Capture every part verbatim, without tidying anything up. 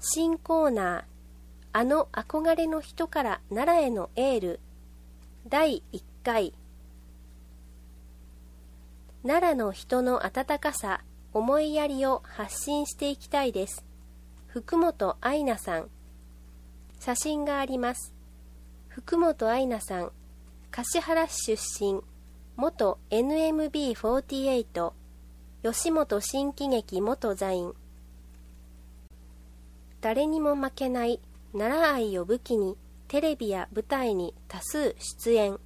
新コーナー、あの憧れの人から奈良へのエール、だいいっかい。奈良の人の温かさ、思いやりを発信していきたいです。福本愛菜さん。写真があります。福本愛菜さん、橿原市出身、元 エヌエムビーフォーティーエイト、吉本新喜劇元座員。誰にも負けない奈良愛を武器にテレビや舞台に多数出演。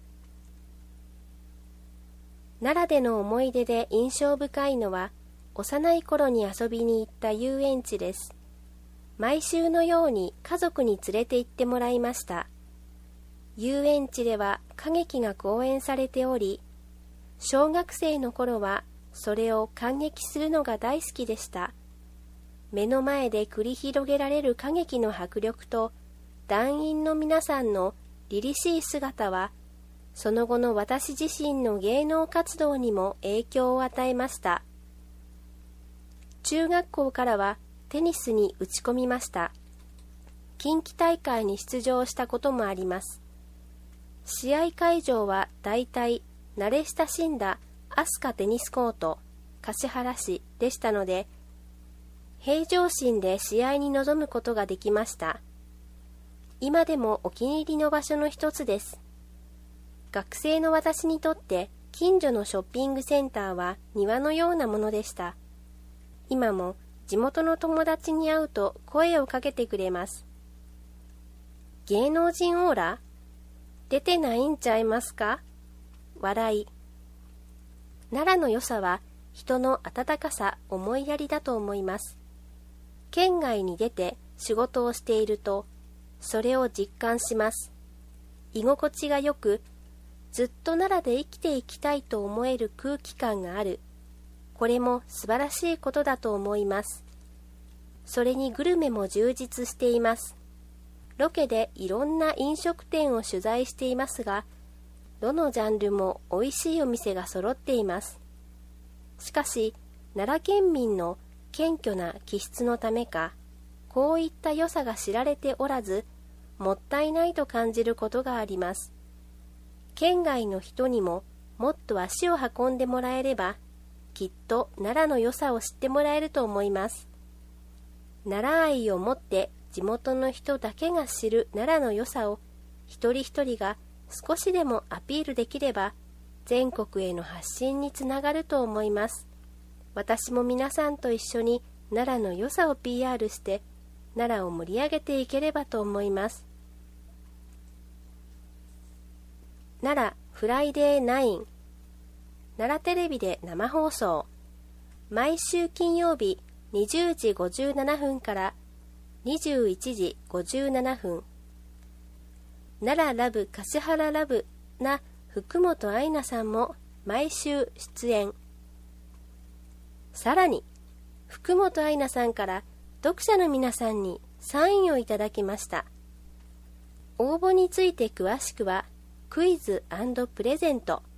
奈良での思い出で印象深いのは、幼い頃に遊びに行った遊園地です。毎週のように家族に連れて行ってもらいました。遊園地では歌劇が公演されており、小学生の頃はそれを観劇するのが大好きでした。目の前で繰り広げられる歌劇の迫力と団員の皆さんの凛々しい姿は、その後の私自身の芸能活動にも影響を与えました。中学校からはテニスに打ち込みました。近畿大会に出場したこともあります。試合会場はだいたい慣れ親しんだ飛鳥テニスコート、橿原市でしたので、平常心で試合に臨むことができました。今でもお気に入りの場所の一つです。学生の私にとって近所のショッピングセンターは庭のようなものでした。今も地元の友達に会うと声をかけてくれます。芸能人オーラ？出てないんちゃいますか？笑い。奈良の良さは人の温かさ、思いやりだと思います。県外に出て仕事をしていると、それを実感します。居心地がよく、ずっと奈良で生きていきたいと思える空気感がある。これも素晴らしいことだと思います。それにグルメも充実しています。ロケでいろんな飲食店を取材していますが、どのジャンルも美味しいお店が揃っています。しかし、奈良県民の謙虚な気質のためか、こういった良さが知られておらず、もったいないと感じることがあります。県外の人にももっと足を運んでもらえれば、きっと奈良の良さを知ってもらえると思います。奈良愛を持って地元の人だけが知る奈良の良さを一人一人が少しでもアピールできれば、全国への発信につながると思います。私も皆さんと一緒に奈良の良さを ピーアール して奈良を盛り上げていければと思います。奈良フライデーナイン、奈良テレビで生放送、毎週金曜日にじゅうじごじゅうななふんからにじゅういちじごじゅうななふん、奈良ラブ橿原ラブな福本愛菜さんも毎週出演。さらに福本愛菜さんから読者の皆さんにサインをいただきました。応募について詳しくはクイズ&プレゼント